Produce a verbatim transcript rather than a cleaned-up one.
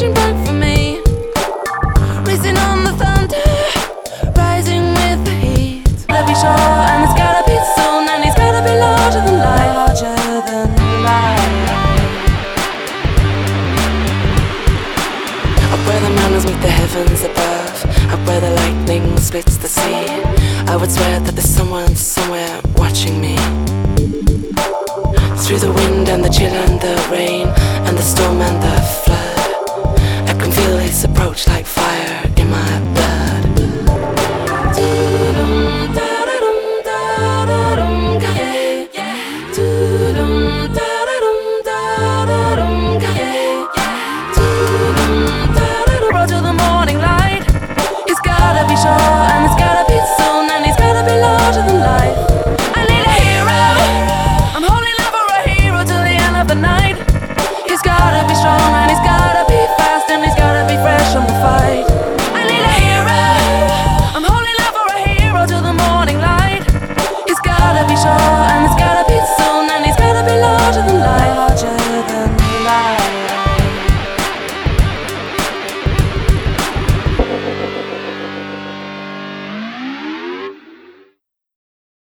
waiting back for me. Racing on the thunder, rising with the heat. Let me show, and it's gotta be soon, and it's gotta be larger than life. Larger than life. Up where the mountains meet the heavens above, up where the lightning splits the sea, I would swear that there's someone somewhere watching me. Through the wind and the chill and the rain and the storm and the